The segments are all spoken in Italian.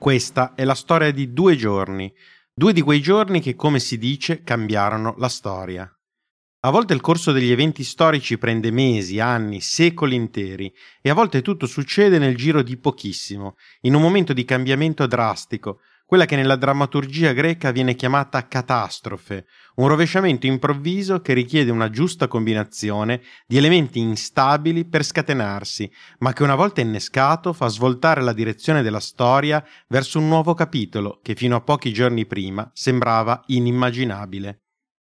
Questa è la storia di 2 giorni, 2 di quei giorni che, come si dice, cambiarono la storia. A volte il corso degli eventi storici prende mesi, anni, secoli interi, e a volte tutto succede nel giro di pochissimo, in un momento di cambiamento drastico, quella che nella drammaturgia greca viene chiamata catastrofe, un rovesciamento improvviso che richiede una giusta combinazione di elementi instabili per scatenarsi, ma che una volta innescato fa svoltare la direzione della storia verso un nuovo capitolo che fino a pochi giorni prima sembrava inimmaginabile.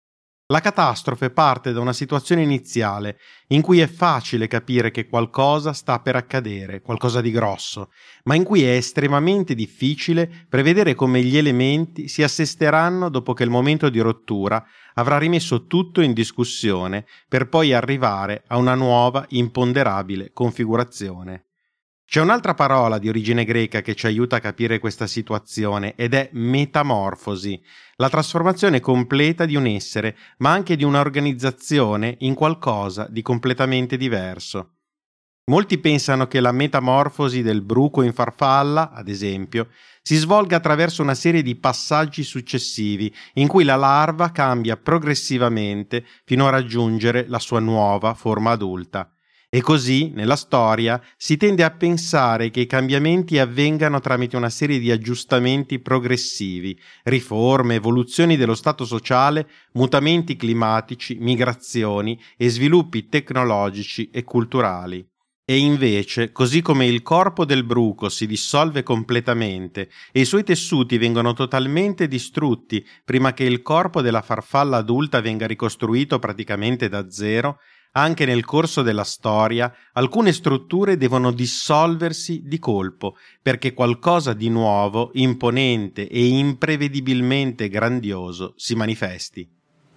La catastrofe parte da una situazione iniziale in cui è facile capire che qualcosa sta per accadere, qualcosa di grosso, ma in cui è estremamente difficile prevedere come gli elementi si assesteranno dopo che il momento di rottura avrà rimesso tutto in discussione per poi arrivare a una nuova, imponderabile configurazione. C'è un'altra parola di origine greca che ci aiuta a capire questa situazione ed è metamorfosi, la trasformazione completa di un essere, ma anche di un'organizzazione in qualcosa di completamente diverso. Molti pensano che la metamorfosi del bruco in farfalla, ad esempio, si svolga attraverso una serie di passaggi successivi in cui la larva cambia progressivamente fino a raggiungere la sua nuova forma adulta. E così, nella storia, si tende a pensare che i cambiamenti avvengano tramite una serie di aggiustamenti progressivi, riforme, evoluzioni dello stato sociale, mutamenti climatici, migrazioni e sviluppi tecnologici e culturali. E invece, così come il corpo del bruco si dissolve completamente e i suoi tessuti vengono totalmente distrutti prima che il corpo della farfalla adulta venga ricostruito praticamente da zero, anche nel corso della storia alcune strutture devono dissolversi di colpo perché qualcosa di nuovo, imponente e imprevedibilmente grandioso si manifesti.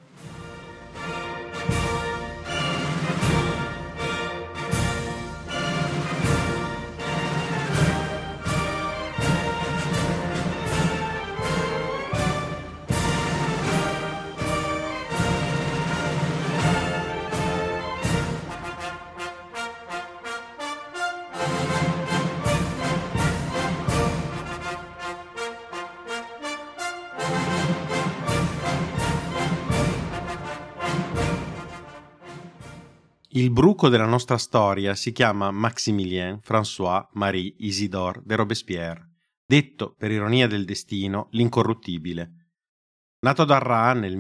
Il bruco della nostra storia si chiama Maximilien François Marie Isidore de Robespierre, detto, per ironia del destino, l'incorruttibile. Nato da Arras nel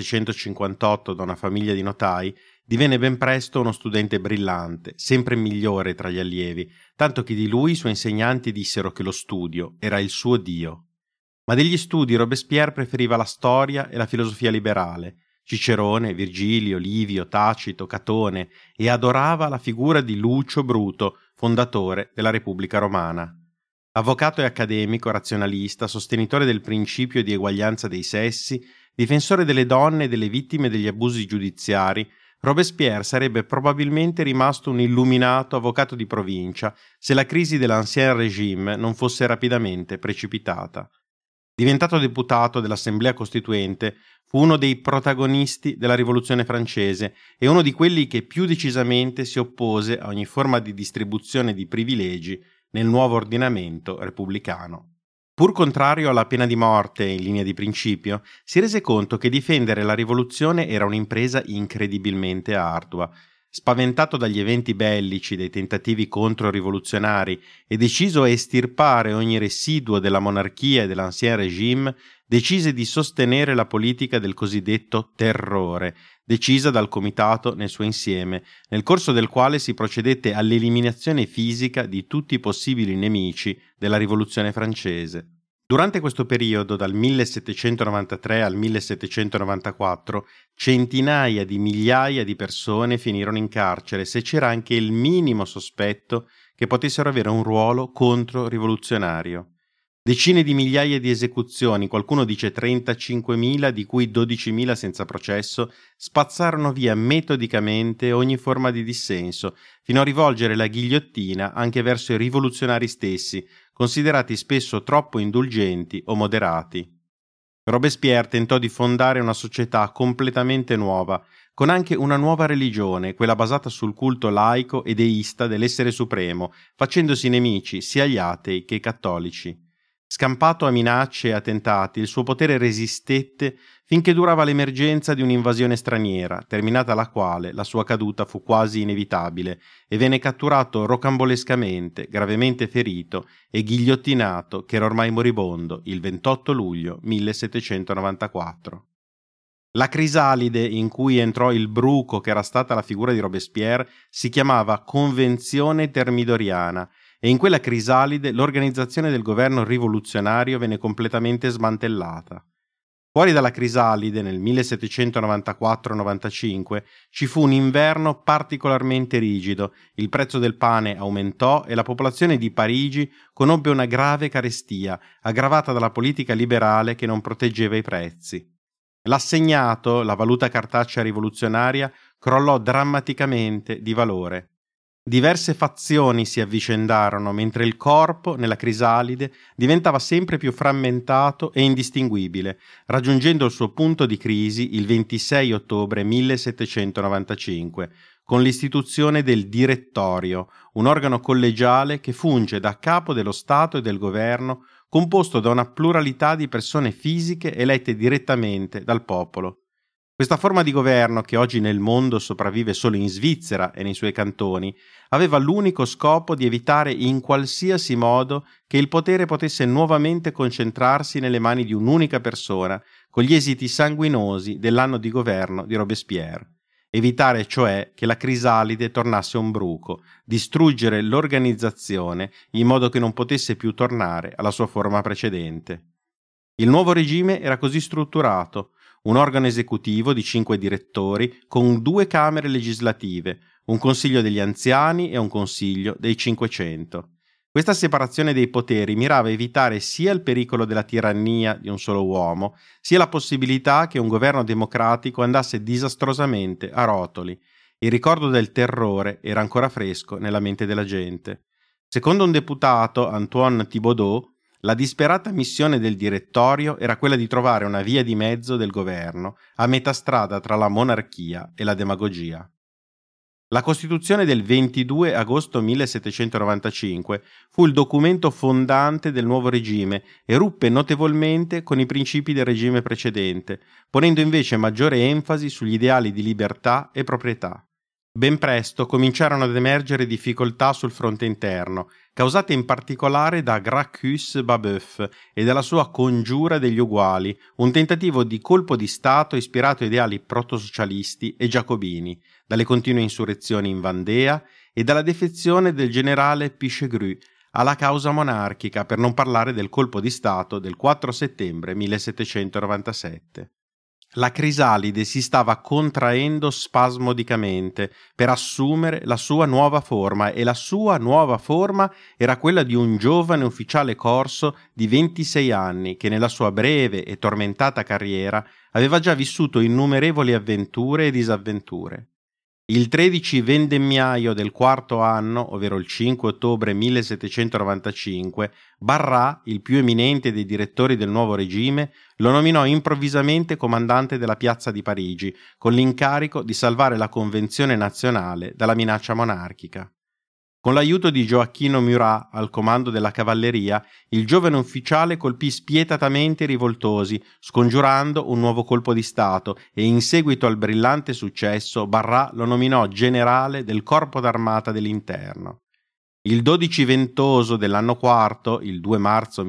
1758 da una famiglia di notai, divenne ben presto uno studente brillante, sempre migliore tra gli allievi, tanto che di lui i suoi insegnanti dissero che lo studio era il suo dio. Ma degli studi Robespierre preferiva la storia e la filosofia liberale, Cicerone, Virgilio, Livio, Tacito, Catone, e adorava la figura di Lucio Bruto, fondatore della Repubblica Romana. Avvocato e accademico, razionalista, sostenitore del principio di eguaglianza dei sessi, difensore delle donne e delle vittime degli abusi giudiziari, Robespierre sarebbe probabilmente rimasto un illuminato avvocato di provincia se la crisi dell'Ancien Régime non fosse rapidamente precipitata. Diventato deputato dell'Assemblea Costituente, fu uno dei protagonisti della Rivoluzione francese e uno di quelli che più decisamente si oppose a ogni forma di distribuzione di privilegi nel nuovo ordinamento repubblicano. Pur contrario alla pena di morte in linea di principio, si rese conto che difendere la rivoluzione era un'impresa incredibilmente ardua. Spaventato dagli eventi bellici, dai tentativi controrivoluzionari e deciso a estirpare ogni residuo della monarchia e dell'Ancien Régime, decise di sostenere la politica del cosiddetto terrore, decisa dal comitato nel suo insieme, nel corso del quale si procedette all'eliminazione fisica di tutti i possibili nemici della rivoluzione francese. Durante questo periodo, dal 1793 al 1794, centinaia di migliaia di persone finirono in carcere se c'era anche il minimo sospetto che potessero avere un ruolo controrivoluzionario. Decine di migliaia di esecuzioni, qualcuno dice 35.000, di cui 12.000 senza processo, spazzarono via metodicamente ogni forma di dissenso, fino a rivolgere la ghigliottina anche verso i rivoluzionari stessi, considerati spesso troppo indulgenti o moderati. Robespierre tentò di fondare una società completamente nuova, con anche una nuova religione, quella basata sul culto laico e deista dell'essere supremo, facendosi nemici sia gli atei che i cattolici. Scampato a minacce e attentati, il suo potere resistette finché durava l'emergenza di un'invasione straniera, terminata la quale la sua caduta fu quasi inevitabile e venne catturato rocambolescamente, gravemente ferito e ghigliottinato, che era ormai moribondo, il 28 luglio 1794. La crisalide in cui entrò il bruco che era stata la figura di Robespierre si chiamava Convenzione Termidoriana e in quella crisalide l'organizzazione del governo rivoluzionario venne completamente smantellata. Fuori dalla crisalide nel 1794-95 ci fu un inverno particolarmente rigido, il prezzo del pane aumentò e la popolazione di Parigi conobbe una grave carestia, aggravata dalla politica liberale che non proteggeva i prezzi. L'assegnato, la valuta cartacea rivoluzionaria, crollò drammaticamente di valore. Diverse fazioni si avvicendarono, mentre il corpo, nella crisalide, diventava sempre più frammentato e indistinguibile, raggiungendo il suo punto di crisi il 26 ottobre 1795, con l'istituzione del Direttorio, un organo collegiale che funge da capo dello Stato e del governo, composto da una pluralità di persone fisiche elette direttamente dal popolo. Questa forma di governo, che oggi nel mondo sopravvive solo in Svizzera e nei suoi cantoni, aveva l'unico scopo di evitare in qualsiasi modo che il potere potesse nuovamente concentrarsi nelle mani di un'unica persona, con gli esiti sanguinosi dell'anno di governo di Robespierre. Evitare cioè che la crisalide tornasse un bruco, distruggere l'organizzazione in modo che non potesse più tornare alla sua forma precedente. Il nuovo regime era così strutturato: un organo esecutivo di 5 direttori con 2 camere legislative, un consiglio degli anziani e un consiglio dei 500. Questa separazione dei poteri mirava a evitare sia il pericolo della tirannia di un solo uomo, sia la possibilità che un governo democratico andasse disastrosamente a rotoli. Il ricordo del terrore era ancora fresco nella mente della gente. Secondo un deputato, Antoine Thibaudot, la disperata missione del direttorio era quella di trovare una via di mezzo del governo, a metà strada tra la monarchia e la demagogia. La Costituzione del 22 agosto 1795 fu il documento fondante del nuovo regime e ruppe notevolmente con i principi del regime precedente, ponendo invece maggiore enfasi sugli ideali di libertà e proprietà. Ben presto cominciarono ad emergere difficoltà sul fronte interno, causate in particolare da Gracchus Babeuf e dalla sua Congiura degli Uguali, un tentativo di colpo di Stato ispirato a ideali protosocialisti e giacobini, dalle continue insurrezioni in Vandea e dalla defezione del generale Pichegru alla causa monarchica, per non parlare del colpo di Stato del 4 settembre 1797. La crisalide si stava contraendo spasmodicamente per assumere la sua nuova forma, e la sua nuova forma era quella di un giovane ufficiale corso di 26 anni che nella sua breve e tormentata carriera aveva già vissuto innumerevoli avventure e disavventure. Il 13 vendemmiaio del quarto anno, ovvero il 5 ottobre 1795, Barras, il più eminente dei direttori del nuovo regime, lo nominò improvvisamente comandante della piazza di Parigi, con l'incarico di salvare la Convenzione nazionale dalla minaccia monarchica. Con l'aiuto di Gioacchino Murat al comando della cavalleria, il giovane ufficiale colpì spietatamente i rivoltosi, scongiurando un nuovo colpo di Stato, e in seguito al brillante successo Barras lo nominò generale del Corpo d'Armata dell'Interno. Il 12 ventoso dell'anno quarto, il 2 marzo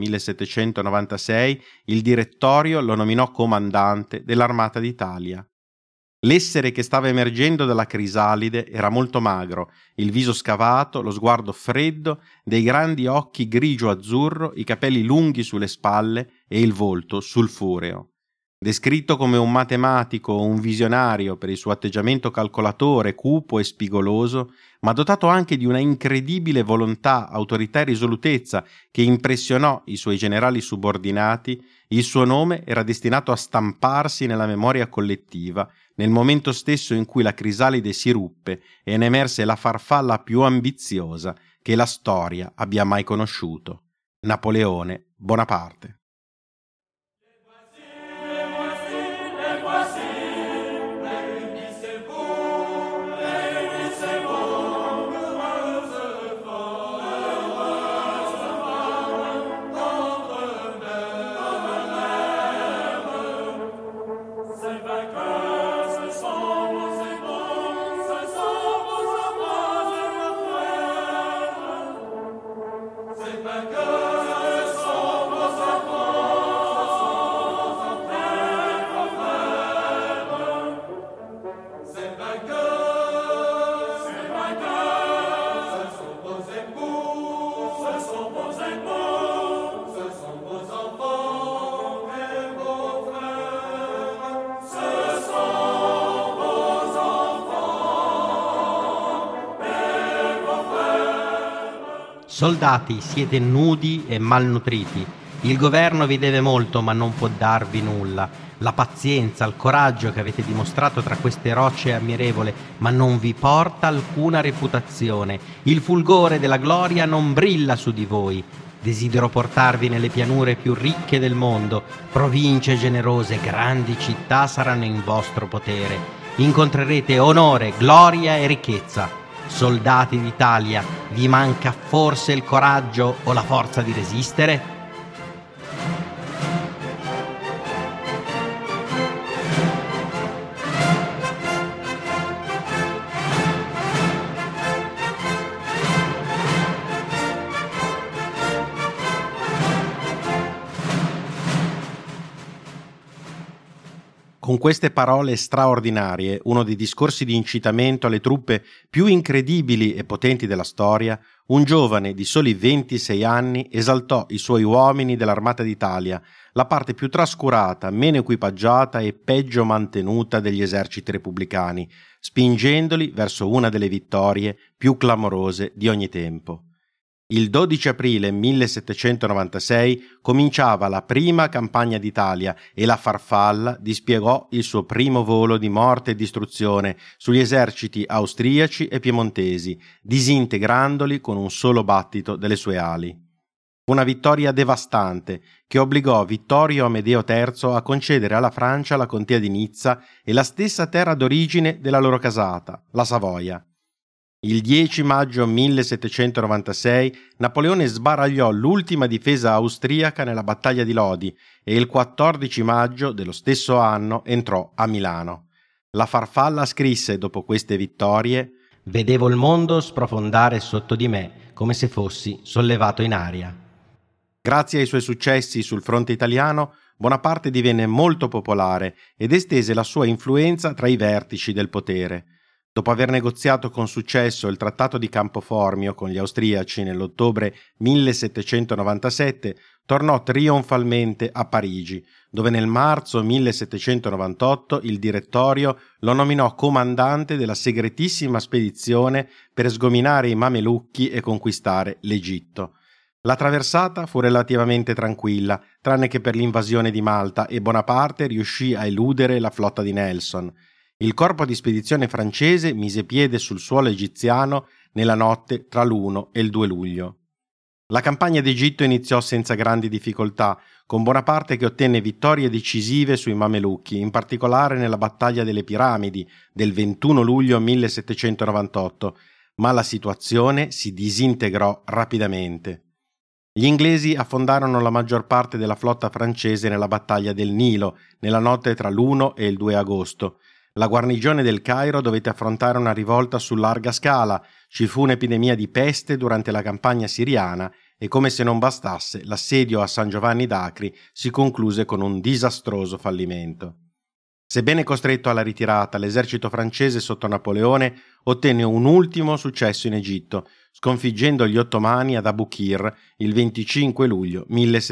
1796, il direttorio lo nominò comandante dell'Armata d'Italia. L'essere che stava emergendo dalla crisalide era molto magro, il viso scavato, lo sguardo freddo, dei grandi occhi grigio-azzurro, i capelli lunghi sulle spalle e il volto sulfureo. Descritto come un matematico o un visionario per il suo atteggiamento calcolatore, cupo e spigoloso, ma dotato anche di una incredibile volontà, autorità e risolutezza che impressionò i suoi generali subordinati, il suo nome era destinato a stamparsi nella memoria collettiva nel momento stesso in cui la crisalide si ruppe e ne emerse la farfalla più ambiziosa che la storia abbia mai conosciuto: Napoleone Bonaparte. Soldati, siete nudi e malnutriti. Il governo vi deve molto, ma non può darvi nulla. La pazienza, il coraggio che avete dimostrato tra queste rocce è ammirevole, ma non vi porta alcuna reputazione. Il fulgore della gloria non brilla su di voi. Desidero portarvi nelle pianure più ricche del mondo. Province generose, grandi città saranno in vostro potere. Incontrerete onore, gloria e ricchezza. Soldati d'Italia, vi manca forse il coraggio o la forza di resistere? Con queste parole straordinarie, uno dei discorsi di incitamento alle truppe più incredibili e potenti della storia, un giovane di soli 26 anni esaltò i suoi uomini dell'Armata d'Italia, la parte più trascurata, meno equipaggiata e peggio mantenuta degli eserciti repubblicani, spingendoli verso una delle vittorie più clamorose di ogni tempo. Il 12 aprile 1796 cominciava la prima campagna d'Italia e la Farfalla dispiegò il suo primo volo di morte e distruzione sugli eserciti austriaci e piemontesi, disintegrandoli con un solo battito delle sue ali. Fu una vittoria devastante che obbligò Vittorio Amedeo III a concedere alla Francia la contea di Nizza e la stessa terra d'origine della loro casata, la Savoia. Il 10 maggio 1796 Napoleone sbaragliò l'ultima difesa austriaca nella battaglia di Lodi e il 14 maggio dello stesso anno entrò a Milano. La Farfalla scrisse dopo queste vittorie: «Vedevo il mondo sprofondare sotto di me come se fossi sollevato in aria». Grazie ai suoi successi sul fronte italiano, Bonaparte divenne molto popolare ed estese la sua influenza tra i vertici del potere. Dopo aver negoziato con successo il trattato di Campoformio con gli austriaci nell'ottobre 1797, tornò trionfalmente a Parigi, dove nel marzo 1798 il Direttorio lo nominò comandante della segretissima spedizione per sgominare i Mamelucchi e conquistare l'Egitto. La traversata fu relativamente tranquilla, tranne che per l'invasione di Malta, e Bonaparte riuscì a eludere la flotta di Nelson. Il corpo di spedizione francese mise piede sul suolo egiziano nella notte tra l'1 e il 2 luglio. La campagna d'Egitto iniziò senza grandi difficoltà, con Bonaparte che ottenne vittorie decisive sui Mamelucchi, in particolare nella battaglia delle Piramidi del 21 luglio 1798, ma la situazione si disintegrò rapidamente. Gli inglesi affondarono la maggior parte della flotta francese nella battaglia del Nilo, nella notte tra l'1 e il 2 agosto. La guarnigione del Cairo dovette affrontare una rivolta su larga scala, ci fu un'epidemia di peste durante la campagna siriana e, come se non bastasse, l'assedio a San Giovanni d'Acri si concluse con un disastroso fallimento. Sebbene costretto alla ritirata, l'esercito francese sotto Napoleone ottenne un ultimo successo in Egitto, sconfiggendo gli ottomani ad Abu Qir il 25 luglio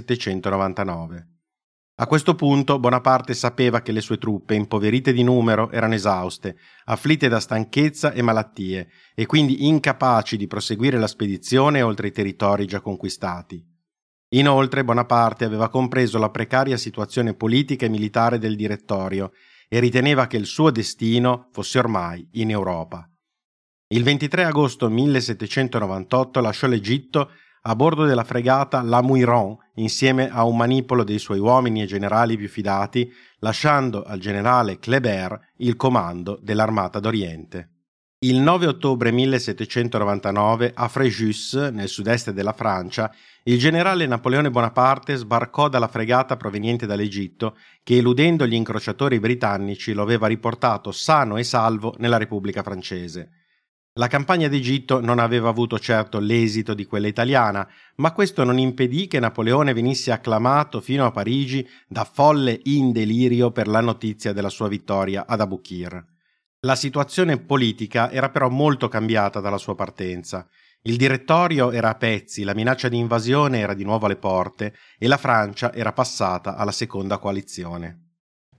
1799. A questo punto Bonaparte sapeva che le sue truppe, impoverite di numero, erano esauste, afflitte da stanchezza e malattie, e quindi incapaci di proseguire la spedizione oltre i territori già conquistati. Inoltre Bonaparte aveva compreso la precaria situazione politica e militare del Direttorio e riteneva che il suo destino fosse ormai in Europa. Il 23 agosto 1798 lasciò l'Egitto a bordo della fregata La Muiron insieme a un manipolo dei suoi uomini e generali più fidati, lasciando al generale Kléber il comando dell'Armata d'Oriente. Il 9 ottobre 1799 a Fréjus, nel sud-est della Francia, il generale Napoleone Bonaparte sbarcò dalla fregata proveniente dall'Egitto che, eludendo gli incrociatori britannici, lo aveva riportato sano e salvo nella Repubblica Francese. La campagna d'Egitto non aveva avuto certo l'esito di quella italiana, ma questo non impedì che Napoleone venisse acclamato fino a Parigi da folle in delirio per la notizia della sua vittoria ad Abu Qir. La situazione politica era però molto cambiata dalla sua partenza. Il Direttorio era a pezzi, la minaccia di invasione era di nuovo alle porte e la Francia era passata alla seconda coalizione.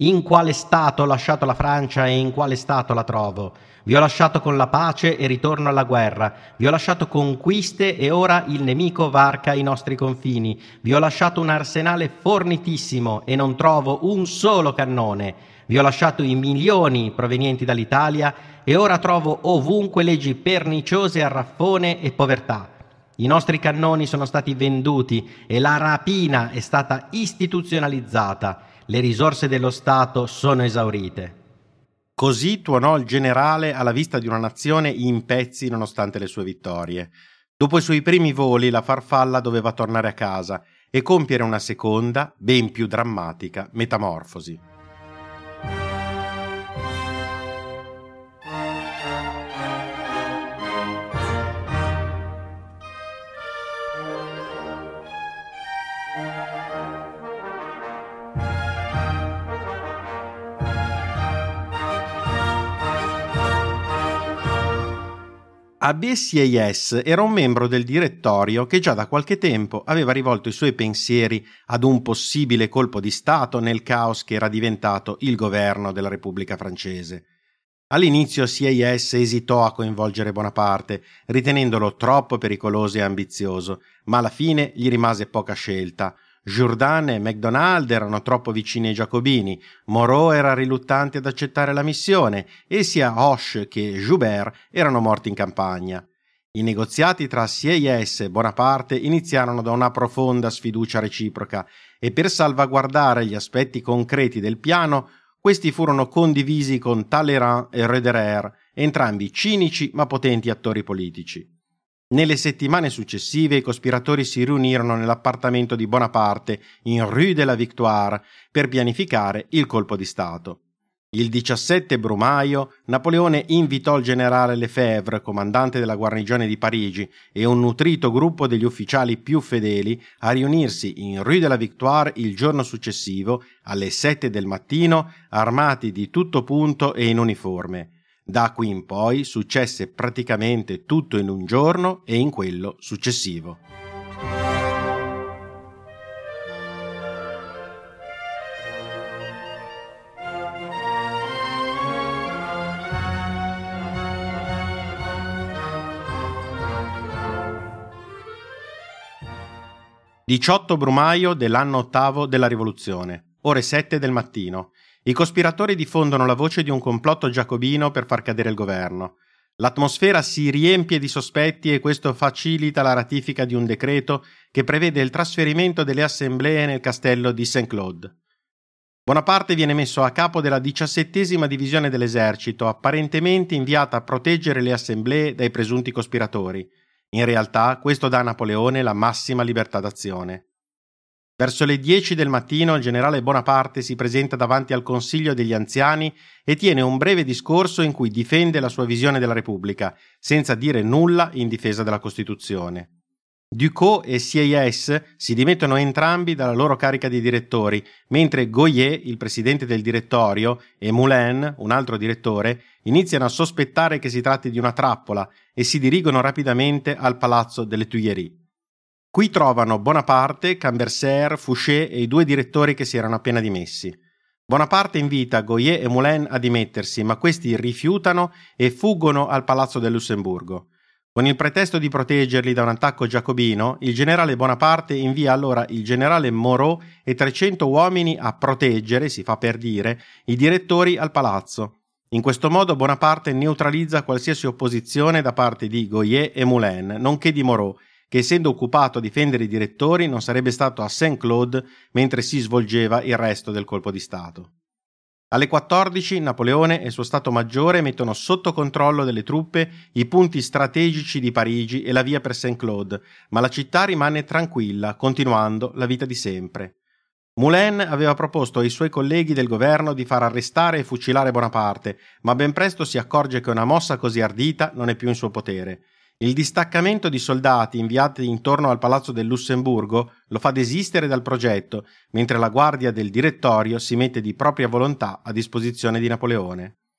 In quale stato ho lasciato la Francia e in quale stato la trovo? Vi ho lasciato con la pace e ritorno alla guerra. Vi ho lasciato conquiste e ora il nemico varca i nostri confini. Vi ho lasciato un arsenale fornitissimo e non trovo un solo cannone. Vi ho lasciato i milioni provenienti dall'Italia e ora trovo ovunque leggi perniciose a raffone e povertà. I nostri cannoni sono stati venduti e la rapina è stata istituzionalizzata. Le risorse dello Stato sono esaurite. Così tuonò il generale alla vista di una nazione in pezzi nonostante le sue vittorie. Dopo i suoi primi voli la farfalla doveva tornare a casa e compiere una seconda, ben più drammatica, metamorfosi. Abbé Sieyès era un membro del direttorio che già da qualche tempo aveva rivolto i suoi pensieri ad un possibile colpo di Stato nel caos che era diventato il governo della Repubblica francese. All'inizio Sieyès esitò a coinvolgere Bonaparte, ritenendolo troppo pericoloso e ambizioso, ma alla fine gli rimase poca scelta. Jourdan e MacDonald erano troppo vicini ai giacobini, Moreau era riluttante ad accettare la missione e sia Hoche che Joubert erano morti in campagna. I negoziati tra Sieyès e Bonaparte iniziarono da una profonda sfiducia reciproca e per salvaguardare gli aspetti concreti del piano, questi furono condivisi con Talleyrand e Roederer, entrambi cinici ma potenti attori politici. Nelle settimane successive i cospiratori si riunirono nell'appartamento di Bonaparte in Rue de la Victoire per pianificare il colpo di Stato. Il 17 Brumaio Napoleone invitò il generale Lefebvre, comandante della guarnigione di Parigi, e un nutrito gruppo degli ufficiali più fedeli a riunirsi in Rue de la Victoire il giorno successivo alle 7 del mattino, armati di tutto punto e in uniforme. Da qui in poi successe praticamente tutto in un giorno e in quello successivo. «18 Brumaio dell'anno ottavo della Rivoluzione, ore 7 del mattino. I cospiratori diffondono la voce di un complotto giacobino per far cadere il governo. L'atmosfera si riempie di sospetti e questo facilita la ratifica di un decreto che prevede il trasferimento delle assemblee nel castello di Saint-Claude. Bonaparte viene messo a capo della 17ª divisione dell'esercito, apparentemente inviata a proteggere le assemblee dai presunti cospiratori. In realtà questo dà a Napoleone la massima libertà d'azione. Verso le 10 del mattino il generale Bonaparte si presenta davanti al Consiglio degli Anziani e tiene un breve discorso in cui difende la sua visione della Repubblica, senza dire nulla in difesa della Costituzione. Ducos e Sieyès si dimettono entrambi dalla loro carica di direttori, mentre Gohier, il presidente del direttorio, e Moulin, un altro direttore, iniziano a sospettare che si tratti di una trappola e si dirigono rapidamente al palazzo delle Tuileries. Qui trovano Bonaparte, Camberser, Fouché e i 2 direttori che si erano appena dimessi. Bonaparte invita Gohier e Moulin a dimettersi, ma questi rifiutano e fuggono al palazzo del Lussemburgo. Con il pretesto di proteggerli da un attacco giacobino, il generale Bonaparte invia allora il generale Moreau e 300 uomini a proteggere, si fa per dire, i direttori al palazzo. In questo modo Bonaparte neutralizza qualsiasi opposizione da parte di Gohier e Moulin, nonché di Moreau, che essendo occupato a difendere i direttori non sarebbe stato a Saint-Claude mentre si svolgeva il resto del colpo di Stato. Alle 14 Napoleone e il suo Stato Maggiore mettono sotto controllo delle truppe i punti strategici di Parigi e la via per Saint-Claude, ma la città rimane tranquilla, continuando la vita di sempre. Moulin aveva proposto ai suoi colleghi del governo di far arrestare e fucilare Bonaparte, ma ben presto si accorge che una mossa così ardita non è più in suo potere. Il distaccamento di soldati inviati intorno al palazzo del Lussemburgo lo fa desistere dal progetto, mentre la guardia del direttorio si mette di propria volontà a disposizione di Napoleone.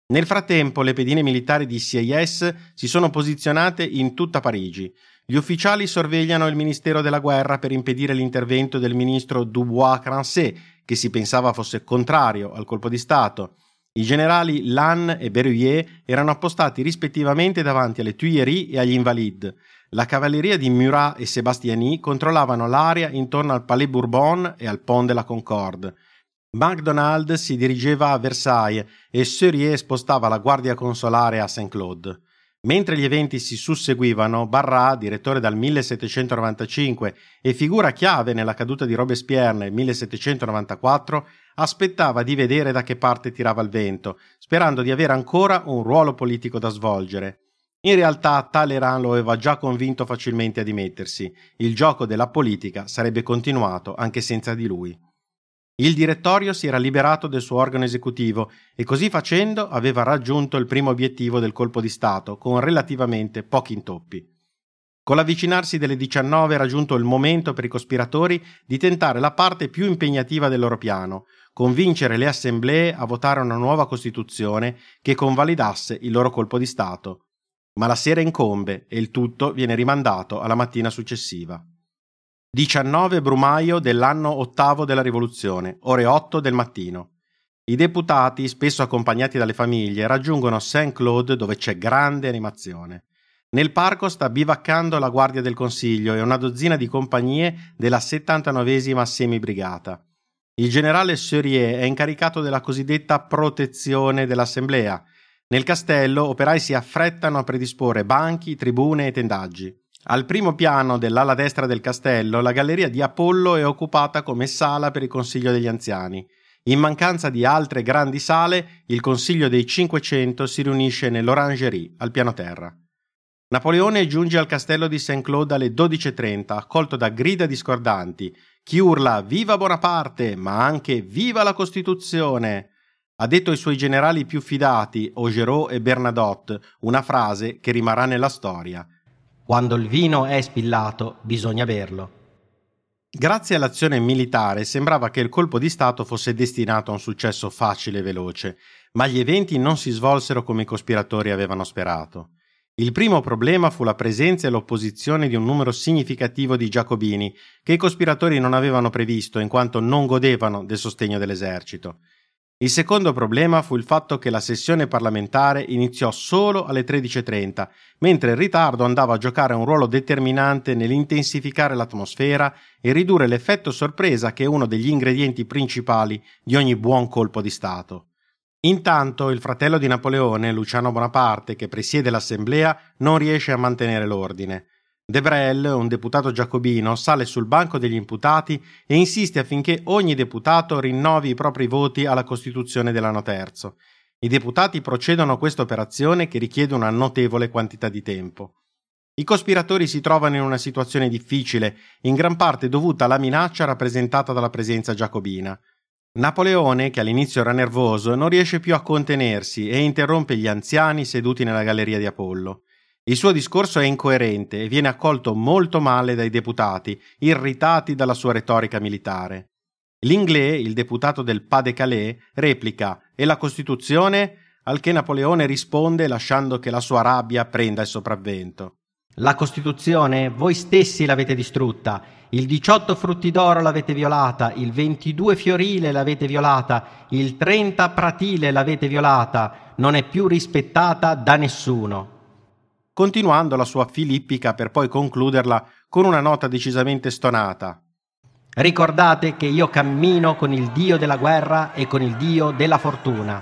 Nel frattempo, le pedine militari di CIS si sono posizionate in tutta Parigi. Gli ufficiali sorvegliano il Ministero della Guerra per impedire l'intervento del ministro Dubois-Crancé, che si pensava fosse contrario al colpo di Stato. I generali Lannes e Berruyer erano appostati rispettivamente davanti alle Tuileries e agli Invalides. La cavalleria di Murat e Sebastiani controllavano l'area intorno al Palais Bourbon e al Pont de la Concorde. MacDonald si dirigeva a Versailles e Sérier spostava la guardia consolare a Saint-Claude. Mentre gli eventi si susseguivano, Barras, direttore dal 1795 e figura chiave nella caduta di Robespierre nel 1794, aspettava di vedere da che parte tirava il vento, sperando di avere ancora un ruolo politico da svolgere. In realtà Talleyrand lo aveva già convinto facilmente a dimettersi. Il gioco della politica sarebbe continuato anche senza di lui. Il direttorio si era liberato del suo organo esecutivo e così facendo aveva raggiunto il primo obiettivo del colpo di Stato con relativamente pochi intoppi. Con l'avvicinarsi delle 19 era giunto il momento per i cospiratori di tentare la parte più impegnativa del loro piano, convincere le assemblee a votare una nuova Costituzione che convalidasse il loro colpo di Stato. Ma la sera incombe e il tutto viene rimandato alla mattina successiva. 19 Brumaio dell'anno ottavo della rivoluzione, ore 8 del mattino. I deputati, spesso accompagnati dalle famiglie, raggiungono Saint-Claude dove c'è grande animazione. Nel parco sta bivaccando la Guardia del Consiglio e una dozzina di compagnie della 79esima semibrigata. Il generale Sérier è incaricato della cosiddetta protezione dell'assemblea. Nel castello operai si affrettano a predisporre banchi, tribune e tendaggi. Al primo piano dell'ala destra del castello, la galleria di Apollo è occupata come sala per il Consiglio degli Anziani. In mancanza di altre grandi sale, il Consiglio dei 500 si riunisce nell'Orangerie, al piano terra. Napoleone giunge al castello di Saint-Claude alle 12:30, accolto da grida discordanti. Chi urla «Viva Bonaparte!» ma anche «Viva la Costituzione!» Ha detto ai suoi generali più fidati, Augereau e Bernadotte, una frase che rimarrà nella storia. Quando il vino è spillato, bisogna berlo. Grazie all'azione militare sembrava che il colpo di Stato fosse destinato a un successo facile e veloce, ma gli eventi non si svolsero come i cospiratori avevano sperato. Il primo problema fu la presenza e l'opposizione di un numero significativo di giacobini, che i cospiratori non avevano previsto in quanto non godevano del sostegno dell'esercito. Il secondo problema fu il fatto che la sessione parlamentare iniziò solo alle 13:30, mentre il ritardo andava a giocare un ruolo determinante nell'intensificare l'atmosfera e ridurre l'effetto sorpresa che è uno degli ingredienti principali di ogni buon colpo di Stato. Intanto il fratello di Napoleone, Luciano Bonaparte, che presiede l'assemblea, non riesce a mantenere l'ordine. Debrel, un deputato giacobino, sale sul banco degli imputati e insiste affinché ogni deputato rinnovi i propri voti alla Costituzione dell'anno terzo. I deputati procedono a questa operazione che richiede una notevole quantità di tempo. I cospiratori si trovano in una situazione difficile, in gran parte dovuta alla minaccia rappresentata dalla presenza giacobina. Napoleone, che all'inizio era nervoso, non riesce più a contenersi e interrompe gli anziani seduti nella galleria di Apollo. Il suo discorso è incoerente e viene accolto molto male dai deputati, irritati dalla sua retorica militare. L'Inglais, il deputato del Pas-de-Calais, replica «E la Costituzione?» al che Napoleone risponde lasciando che la sua rabbia prenda il sopravvento. La Costituzione voi stessi l'avete distrutta, il 18 Fruttidoro l'avete violata, il 22 Fiorile l'avete violata, il 30 Pratile l'avete violata, non è più rispettata da nessuno. Continuando la sua filippica per poi concluderla con una nota decisamente stonata. Ricordate che io cammino con il dio della guerra e con il dio della fortuna.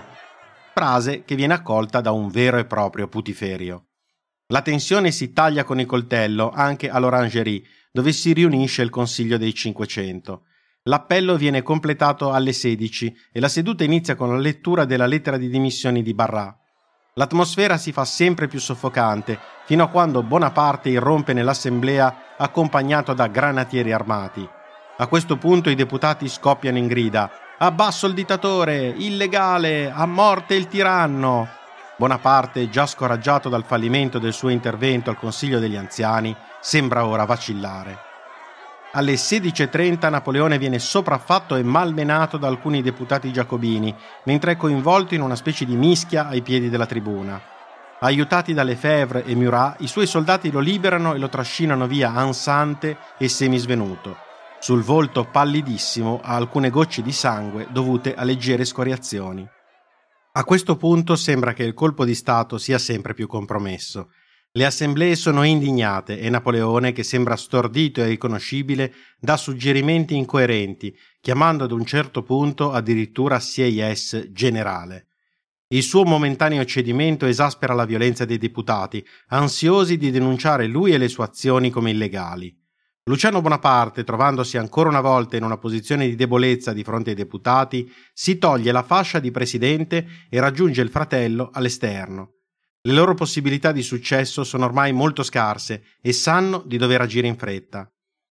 Frase che viene accolta da un vero e proprio putiferio. La tensione si taglia con il coltello anche all'Orangerie, dove si riunisce il Consiglio dei 500. L'appello viene completato alle 16 e la seduta inizia con la lettura della lettera di dimissioni di Barras. L'atmosfera si fa sempre più soffocante, fino a quando Bonaparte irrompe nell'assemblea accompagnato da granatieri armati. A questo punto i deputati scoppiano in grida «Abbasso il dittatore! Illegale! A morte il tiranno!» Bonaparte, già scoraggiato dal fallimento del suo intervento al Consiglio degli Anziani, sembra ora vacillare. Alle 16:30 Napoleone viene sopraffatto e malmenato da alcuni deputati giacobini, mentre è coinvolto in una specie di mischia ai piedi della tribuna. Aiutati da Lefebvre e Murat, i suoi soldati lo liberano e lo trascinano via ansante e semisvenuto. Sul volto pallidissimo ha alcune gocce di sangue dovute a leggere scoriazioni. A questo punto sembra che il colpo di Stato sia sempre più compromesso. Le assemblee sono indignate e Napoleone, che sembra stordito e irriconoscibile, dà suggerimenti incoerenti, chiamando ad un certo punto addirittura CIS generale. Il suo momentaneo cedimento esaspera la violenza dei deputati, ansiosi di denunciare lui e le sue azioni come illegali. Luciano Bonaparte, trovandosi ancora una volta in una posizione di debolezza di fronte ai deputati, si toglie la fascia di presidente e raggiunge il fratello all'esterno. Le loro possibilità di successo sono ormai molto scarse e sanno di dover agire in fretta.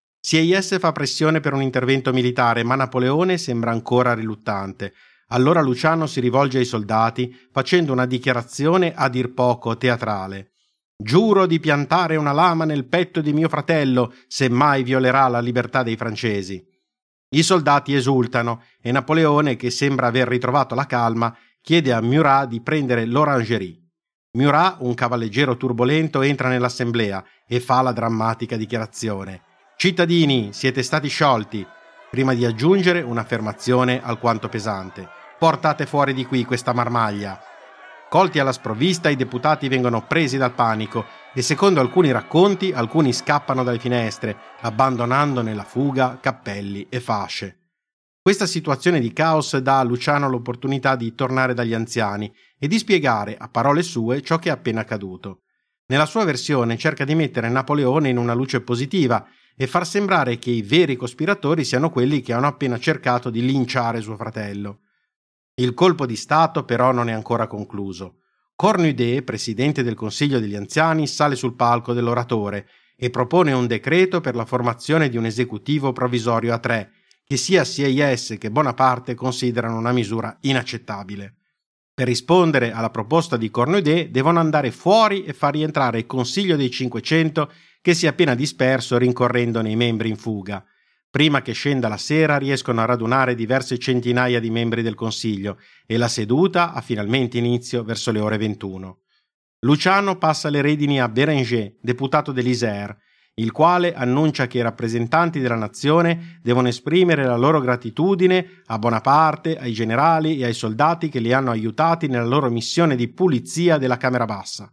CIS fa pressione per un intervento militare, ma Napoleone sembra ancora riluttante. Allora Luciano si rivolge ai soldati facendo una dichiarazione a dir poco teatrale. «Giuro di piantare una lama nel petto di mio fratello se mai violerà la libertà dei francesi». I soldati esultano e Napoleone, che sembra aver ritrovato la calma, chiede a Murat di prendere l'orangerie. Murat, un cavalleggero turbolento, entra nell'assemblea e fa la drammatica dichiarazione. «Cittadini, siete stati sciolti», prima di aggiungere un'affermazione alquanto pesante. «Portate fuori di qui questa marmaglia». Colti alla sprovvista, i deputati vengono presi dal panico e, secondo alcuni racconti, alcuni scappano dalle finestre, abbandonando nella fuga cappelli e fasce. Questa situazione di caos dà a Luciano l'opportunità di tornare dagli anziani e di spiegare, a parole sue, ciò che è appena accaduto. Nella sua versione cerca di mettere Napoleone in una luce positiva e far sembrare che i veri cospiratori siano quelli che hanno appena cercato di linciare suo fratello. Il colpo di Stato però non è ancora concluso. Cornudet, presidente del Consiglio degli Anziani, sale sul palco dell'oratore e propone un decreto per la formazione di un esecutivo provvisorio a 3, che sia CIS che Bonaparte considerano una misura inaccettabile. Per rispondere alla proposta di Cornudet devono andare fuori e far rientrare il Consiglio dei 500 che si è appena disperso rincorrendone i membri in fuga. Prima che scenda la sera riescono a radunare diverse centinaia di membri del Consiglio e la seduta ha finalmente inizio verso le ore 21. Luciano passa le redini a Bérenger, deputato dell'Isère, il quale annuncia che i rappresentanti della nazione devono esprimere la loro gratitudine a Bonaparte, ai generali e ai soldati che li hanno aiutati nella loro missione di pulizia della Camera Bassa.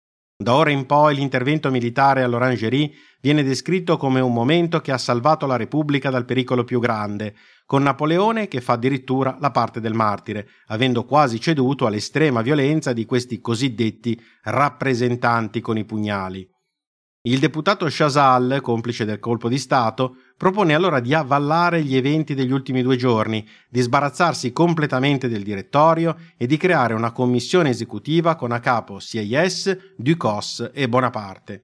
Da ora in poi l'intervento militare all'Orangerie viene descritto come un momento che ha salvato la Repubblica dal pericolo più grande, con Napoleone che fa addirittura la parte del martire, avendo quasi ceduto all'estrema violenza di questi cosiddetti rappresentanti con i pugnali. Il deputato Chazal, complice del colpo di Stato, propone allora di avvallare gli eventi degli ultimi 2 giorni, di sbarazzarsi completamente del direttorio e di creare una commissione esecutiva con a capo Sieyès, Ducos e Bonaparte.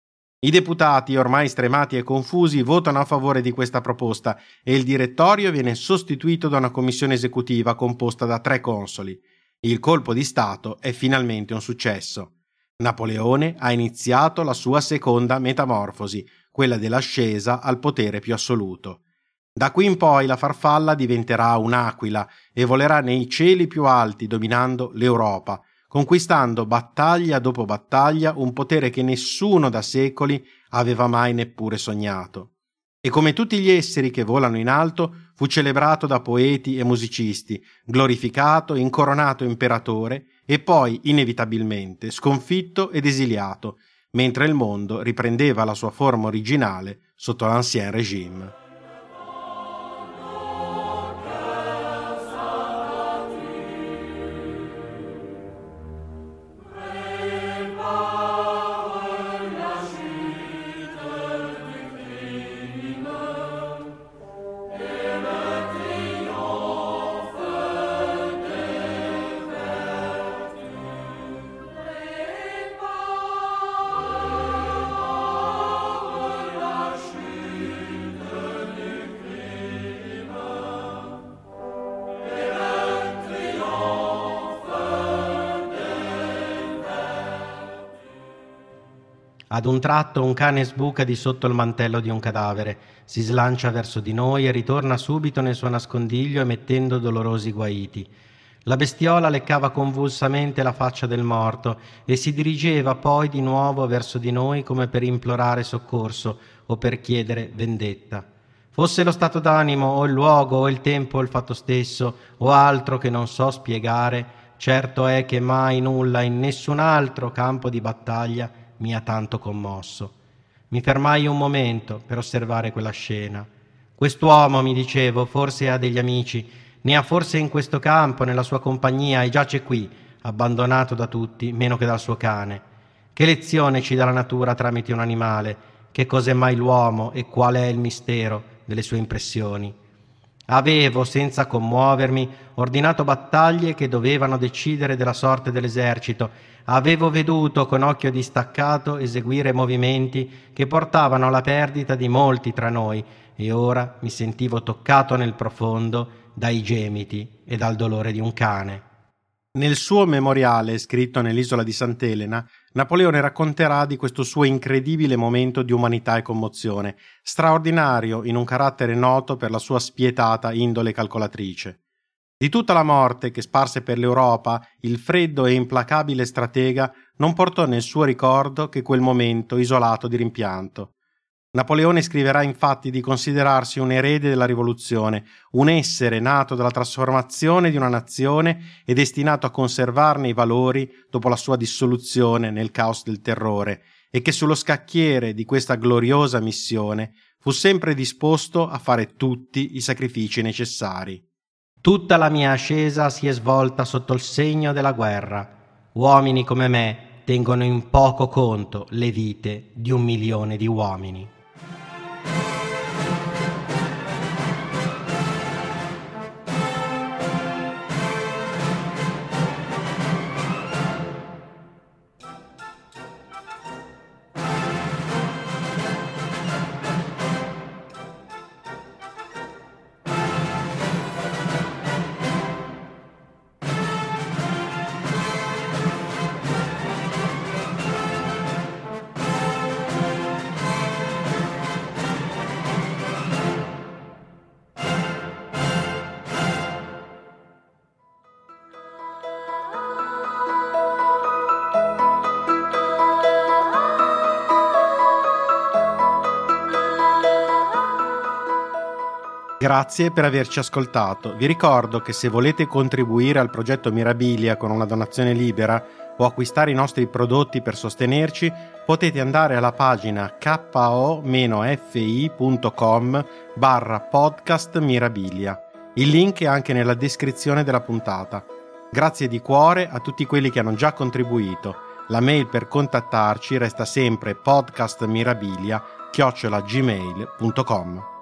I deputati, ormai stremati e confusi, votano a favore di questa proposta e il direttorio viene sostituito da una commissione esecutiva composta da 3 consoli. Il colpo di Stato è finalmente un successo. Napoleone ha iniziato la sua seconda metamorfosi, quella dell'ascesa al potere più assoluto. Da qui in poi la farfalla diventerà un'aquila e volerà nei cieli più alti dominando l'Europa, conquistando battaglia dopo battaglia un potere che nessuno da secoli aveva mai neppure sognato. E come tutti gli esseri che volano in alto, fu celebrato da poeti e musicisti, glorificato, incoronato imperatore e poi, inevitabilmente, sconfitto ed esiliato, mentre il mondo riprendeva la sua forma originale sotto l'Ancien Régime. Ad un tratto un cane sbuca di sotto il mantello di un cadavere, si slancia verso di noi e ritorna subito nel suo nascondiglio emettendo dolorosi guaiti. La bestiola leccava convulsamente la faccia del morto e si dirigeva poi di nuovo verso di noi come per implorare soccorso o per chiedere vendetta. Fosse lo stato d'animo o il luogo o il tempo o il fatto stesso o altro che non so spiegare, certo è che mai nulla in nessun altro campo di battaglia mi ha tanto commosso. Mi fermai un momento per osservare quella scena. Quest'uomo, mi dicevo, forse ha degli amici, ne ha forse in questo campo, nella sua compagnia, e giace qui, abbandonato da tutti, meno che dal suo cane. Che lezione ci dà la natura tramite un animale? Che cos'è mai l'uomo e qual è il mistero delle sue impressioni? Avevo, senza commuovermi, ordinato battaglie che dovevano decidere della sorte dell'esercito. Avevo veduto con occhio distaccato eseguire movimenti che portavano alla perdita di molti tra noi e ora mi sentivo toccato nel profondo dai gemiti e dal dolore di un cane. Nel suo memoriale, scritto nell'isola di Sant'Elena, Napoleone racconterà di questo suo incredibile momento di umanità e commozione, straordinario in un carattere noto per la sua spietata indole calcolatrice. Di tutta la morte che sparse per l'Europa, il freddo e implacabile stratega non portò nel suo ricordo che quel momento isolato di rimpianto. Napoleone scriverà infatti di considerarsi un erede della rivoluzione, un essere nato dalla trasformazione di una nazione e destinato a conservarne i valori dopo la sua dissoluzione nel caos del terrore, e che sullo scacchiere di questa gloriosa missione fu sempre disposto a fare tutti i sacrifici necessari. Tutta la mia ascesa si è svolta sotto il segno della guerra. Uomini come me tengono in poco conto le vite di 1 milione di uomini. Grazie per averci ascoltato. Vi ricordo che se volete contribuire al progetto Mirabilia con una donazione libera o acquistare i nostri prodotti per sostenerci, potete andare alla pagina ko-fi.com/podcast Mirabilia. Il link è anche nella descrizione della puntata. Grazie di cuore a tutti quelli che hanno già contribuito. La mail per contattarci resta sempre podcastmirabilia@gmail.com.